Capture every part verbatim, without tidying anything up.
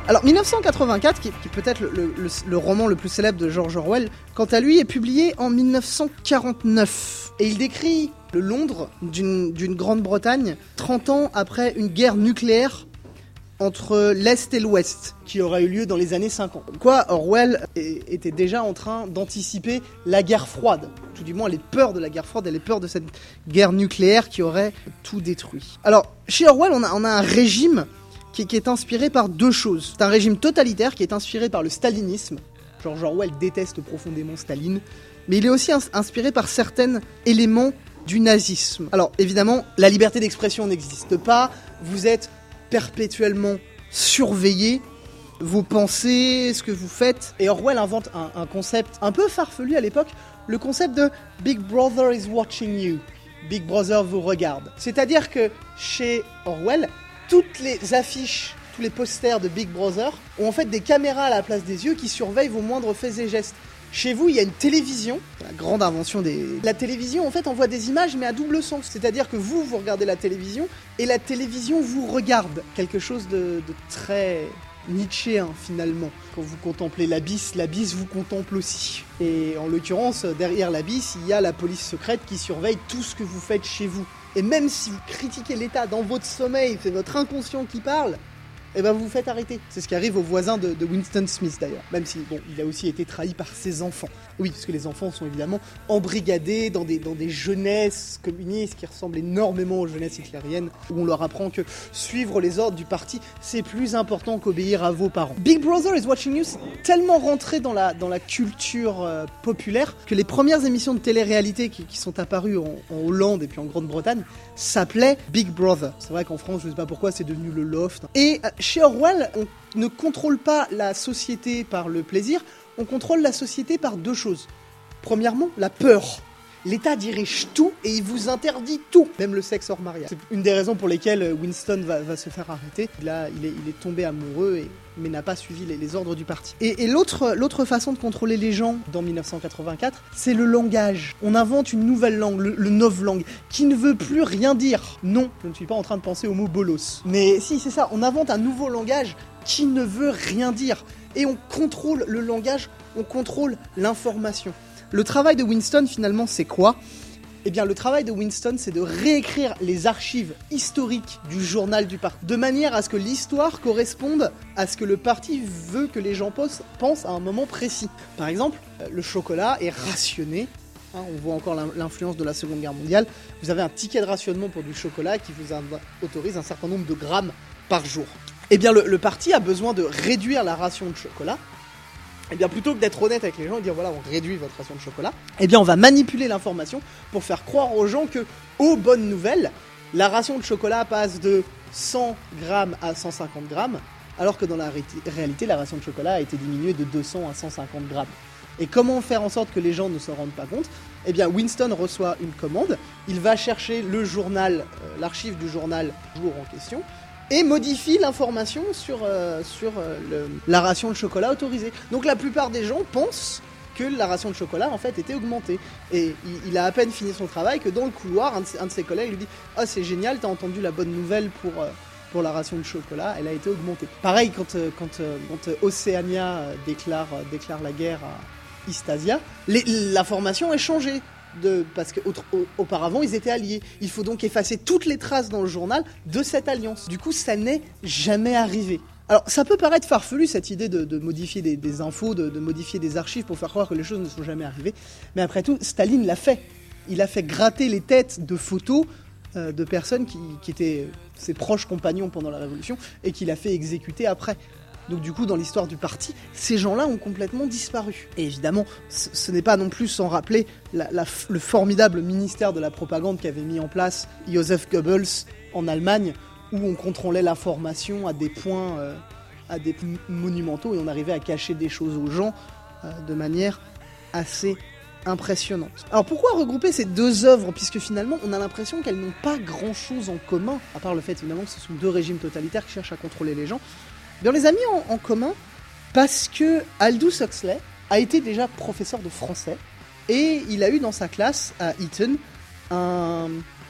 Alors dix-neuf cent quatre-vingt-quatre, qui est, qui est peut-être le, le, le roman le plus célèbre de George Orwell, quant à lui est publié en dix-neuf cent quarante-neuf. Et il décrit le Londres d'une, d'une Grande-Bretagne trente ans après une guerre nucléaire entre l'Est et l'Ouest, qui aurait eu lieu dans les années cinquante. Quoi, Orwell était déjà en train d'anticiper la guerre froide, tout du moins les peurs de la guerre froide et les peurs de cette guerre nucléaire qui aurait tout détruit. Alors, chez Orwell, on a, on a un régime qui, qui est inspiré par deux choses. C'est un régime totalitaire qui est inspiré par le stalinisme. George Orwell déteste profondément Staline, mais il est aussi ins- inspiré par certains éléments du nazisme. Alors, évidemment, la liberté d'expression n'existe pas, vous êtes perpétuellement surveiller vos pensées, ce que vous faites. Et Orwell invente un, un concept un peu farfelu à l'époque, le concept de Big Brother is watching you. Big Brother vous regarde. C'est-à-dire que chez Orwell, toutes les affiches, tous les posters de Big Brother ont en fait des caméras à la place des yeux qui surveillent vos moindres faits et gestes. Chez vous, il y a une télévision, la grande invention des... La télévision, en fait, envoie des images, mais à double sens. C'est-à-dire que vous, vous regardez la télévision, et la télévision vous regarde. Quelque chose de, de très nietzschéen, finalement. Quand vous contemplez l'abysse, l'abysse vous contemple aussi. Et en l'occurrence, derrière l'abysse, il y a la police secrète qui surveille tout ce que vous faites chez vous. Et même si vous critiquez l'État dans votre sommeil, c'est votre inconscient qui parle, et ben vous vous faites arrêter. C'est ce qui arrive aux voisins de, de Winston Smith d'ailleurs. Même si, bon, il a aussi été trahi par ses enfants. Oui, parce que les enfants sont évidemment embrigadés dans des, dans des jeunesses communistes qui ressemblent énormément aux jeunesses hitlériennes, où on leur apprend que suivre les ordres du parti, c'est plus important qu'obéir à vos parents. Big Brother is Watching You, c'est tellement rentré dans la, dans la culture euh, populaire que les premières émissions de télé-réalité qui, qui sont apparues en, en Hollande et puis en Grande-Bretagne s'appelaient Big Brother. C'est vrai qu'en France, je ne sais pas pourquoi, c'est devenu le Loft. Et euh, chez Orwell, on ne contrôle pas la société par le plaisir, on contrôle la société par deux choses. Premièrement, la peur. L'État dirige tout et il vous interdit tout, même le sexe hors mariage. C'est une des raisons pour lesquelles Winston va, va se faire arrêter. Là, il est, il est tombé amoureux, et, mais n'a pas suivi les, les ordres du parti. Et, et l'autre, l'autre façon de contrôler les gens dans dix-neuf cent quatre-vingt-quatre, c'est le langage. On invente une nouvelle langue, le, le novlangue, qui ne veut plus rien dire. Non, je ne suis pas en train de penser au mot bolos. Mais si, c'est ça, on invente un nouveau langage qui ne veut rien dire. Et on contrôle le langage, on contrôle l'information. Le travail de Winston, finalement, c'est quoi ? Eh bien, le travail de Winston, c'est de réécrire les archives historiques du journal du parti, de manière à ce que l'histoire corresponde à ce que le parti veut que les gens pensent à un moment précis. Par exemple, le chocolat est rationné. Hein, on voit encore l'influence de la Seconde Guerre mondiale. Vous avez un ticket de rationnement pour du chocolat qui vous autorise un certain nombre de grammes par jour. Eh bien, le, le parti a besoin de réduire la ration de chocolat. Eh bien, plutôt que d'être honnête avec les gens et dire voilà, on réduit votre ration de chocolat, eh bien, on va manipuler l'information pour faire croire aux gens que, aux bonnes nouvelles, la ration de chocolat passe de cent grammes à cent cinquante grammes, alors que dans la ré- réalité, la ration de chocolat a été diminuée de deux cents à cent cinquante grammes. Et comment faire en sorte que les gens ne se rendent pas compte ? Eh bien, Winston reçoit une commande, il va chercher le journal, euh, l'archive du journal jour en question, et modifie l'information sur, euh, sur euh, le, la ration de chocolat autorisée. Donc la plupart des gens pensent que la ration de chocolat en fait était augmentée. Et il, il a à peine fini son travail que dans le couloir, un de ses, un de ses collègues lui dit « Ah, oh, c'est génial, t'as entendu la bonne nouvelle pour, euh, pour la ration de chocolat, elle a été augmentée. » Pareil, quand, euh, quand, euh, quand Oceania euh, déclare, euh, déclare la guerre à Istasia, les, l'information est changée. De, parce qu'auparavant ils étaient alliés. Il faut donc effacer toutes les traces dans le journal de cette alliance. Du coup, ça n'est jamais arrivé. Alors, ça peut paraître farfelu, cette idée de, de modifier des, des infos, de, de modifier des archives pour faire croire que les choses ne sont jamais arrivées. Mais après tout, Staline l'a fait. Il a fait gratter les têtes de photos euh, de personnes qui, qui étaient ses proches compagnons pendant la Révolution et qu'il a fait exécuter après. Donc du coup, dans l'histoire du parti, ces gens-là ont complètement disparu. Et évidemment, ce, ce n'est pas non plus sans rappeler la, la, le formidable ministère de la propagande qu'avait mis en place Joseph Goebbels en Allemagne, où on contrôlait l'information à des points, euh, à des points monumentaux, et on arrivait à cacher des choses aux gens euh, de manière assez impressionnante. Alors pourquoi regrouper ces deux œuvres, puisque finalement on a l'impression qu'elles n'ont pas grand-chose en commun, à part le fait évidemment que ce sont deux régimes totalitaires qui cherchent à contrôler les gens. Mais on les a mis en, en commun parce que Aldous Huxley a été déjà professeur de français et il a eu dans sa classe à Eton un,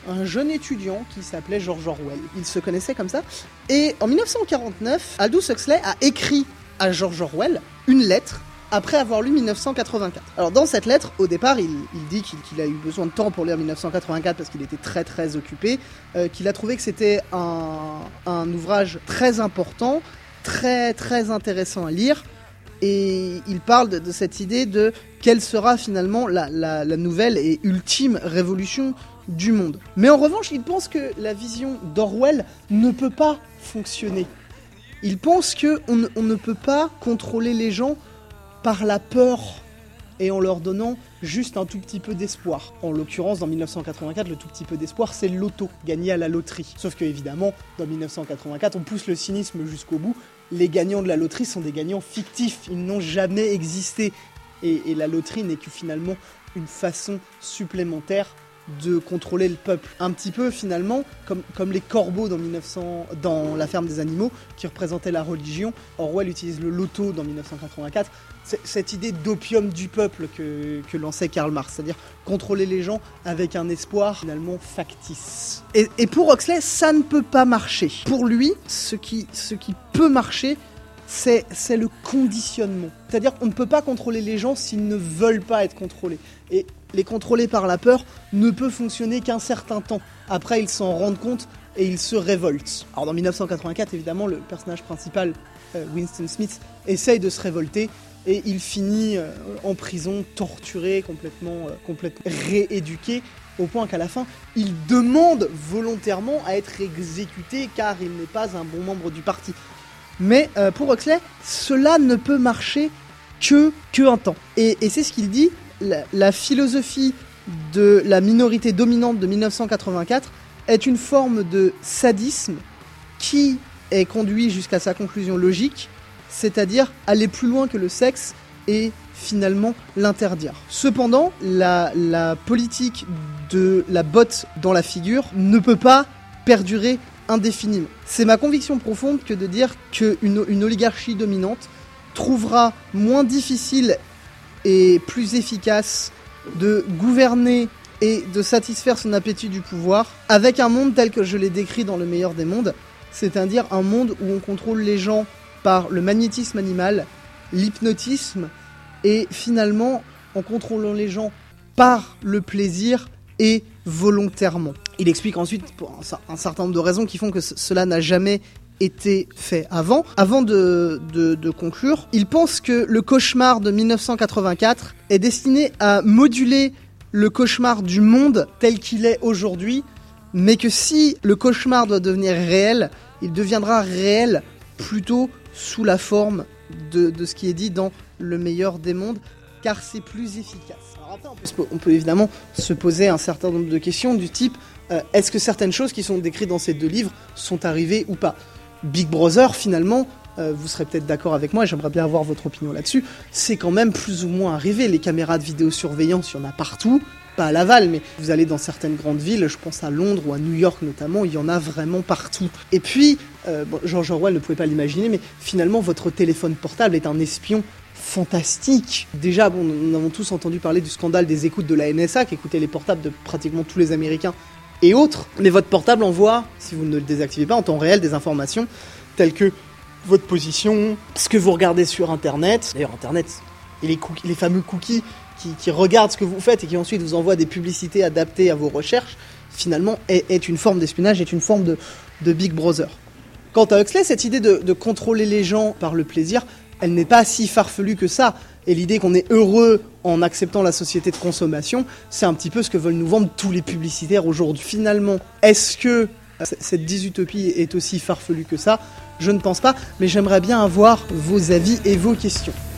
un jeune étudiant qui s'appelait George Orwell. Ils se connaissaient comme ça. Et en dix-neuf cent quarante-neuf, Aldous Huxley a écrit à George Orwell une lettre après avoir lu dix-neuf cent quatre-vingt-quatre. Alors dans cette lettre, au départ, il, il dit qu'il, qu'il a eu besoin de temps pour lire dix-neuf cent quatre-vingt-quatre parce qu'il était très très occupé, euh, qu'il a trouvé que c'était un, un ouvrage très important, très très intéressant à lire, et il parle de, de cette idée de quelle sera finalement la, la, la nouvelle et ultime révolution du monde. Mais en revanche, il pense que la vision d'Orwell ne peut pas fonctionner. Il pense qu'on ne, on ne peut pas contrôler les gens par la peur et en leur donnant juste un tout petit peu d'espoir. En l'occurrence, dans dix-neuf cent quatre-vingt-quatre, le tout petit peu d'espoir, c'est le loto, gagné à la loterie. Sauf que, évidemment, dans dix-neuf cent quatre-vingt-quatre, on pousse le cynisme jusqu'au bout. Les gagnants de la loterie sont des gagnants fictifs, ils n'ont jamais existé. Et, et la loterie n'est que finalement une façon supplémentaire de contrôler le peuple. Un petit peu finalement comme, comme les corbeaux dans, mille neuf cents, dans La ferme des animaux qui représentaient la religion. Orwell utilise le loto dans dix-neuf cent quatre-vingt-quatre. C'est cette idée d'opium du peuple que, que lançait Karl Marx, c'est-à-dire contrôler les gens avec un espoir finalement factice. Et, et pour Huxley, ça ne peut pas marcher. Pour lui, ce qui, ce qui peut marcher, c'est, c'est le conditionnement. C'est-à-dire qu'on ne peut pas contrôler les gens s'ils ne veulent pas être contrôlés. Et les contrôler par la peur ne peut fonctionner qu'un certain temps. Après, ils s'en rendent compte et ils se révoltent. Alors dans dix-neuf cent quatre-vingt-quatre, évidemment, le personnage principal, euh, Winston Smith, essaye de se révolter et il finit euh, en prison, torturé, complètement, euh, complètement rééduqué, au point qu'à la fin, il demande volontairement à être exécuté car il n'est pas un bon membre du parti. Mais euh, pour Huxley, cela ne peut marcher que, que un temps. Et, et c'est ce qu'il dit, la, la philosophie de la minorité dominante de dix-neuf cent quatre-vingt-quatre est une forme de sadisme qui est conduit jusqu'à sa conclusion logique, c'est-à-dire aller plus loin que le sexe et finalement l'interdire. Cependant, la, la politique de la botte dans la figure ne peut pas perdurer indéfiniment. C'est ma conviction profonde que de dire qu'une une oligarchie dominante trouvera moins difficile et plus efficace de gouverner et de satisfaire son appétit du pouvoir avec un monde tel que je l'ai décrit dans Le meilleur des mondes, c'est-à-dire un monde où on contrôle les gens par le magnétisme animal, l'hypnotisme, et finalement en contrôlant les gens par le plaisir et volontairement. Il explique ensuite pour un, un certain nombre de raisons qui font que c- cela n'a jamais été fait avant. Avant de, de, de conclure, il pense que le cauchemar de dix-neuf cent quatre-vingt-quatre est destiné à moduler le cauchemar du monde tel qu'il est aujourd'hui, mais que si le cauchemar doit devenir réel, il deviendra réel plutôt sous la forme de, de ce qui est dit dans Le meilleur des mondes, car c'est plus efficace. Alors après, on peut, on peut évidemment se poser un certain nombre de questions du type euh, est-ce que certaines choses qui sont décrites dans ces deux livres sont arrivées ou pas ? Big Brother, finalement, euh, vous serez peut-être d'accord avec moi, et j'aimerais bien avoir votre opinion là-dessus, c'est quand même plus ou moins arrivé. Les caméras de vidéosurveillance, il y en a partout, pas à Laval, mais vous allez dans certaines grandes villes, je pense à Londres ou à New York notamment, il y en a vraiment partout. Et puis, euh, bon, George Orwell ne pouvait pas l'imaginer, mais finalement, votre téléphone portable est un espion fantastique. Déjà, bon, nous avons tous entendu parler du scandale des écoutes de la N S A, qui écoutait les portables de pratiquement tous les Américains et autres, mais votre portable envoie, si vous ne le désactivez pas, en temps réel, des informations telles que votre position, ce que vous regardez sur Internet, d'ailleurs Internet, et les, cookies, les fameux cookies qui, qui regardent ce que vous faites et qui ensuite vous envoient des publicités adaptées à vos recherches, finalement, est, est une forme d'espionnage, est une forme de, de Big Brother. Quant à Huxley, cette idée de, de contrôler les gens par le plaisir, elle n'est pas si farfelue que ça. Et l'idée qu'on est heureux en acceptant la société de consommation, c'est un petit peu ce que veulent nous vendre tous les publicitaires aujourd'hui. Finalement, est-ce que cette dysutopie est aussi farfelue que ça ? Je ne pense pas, mais j'aimerais bien avoir vos avis et vos questions.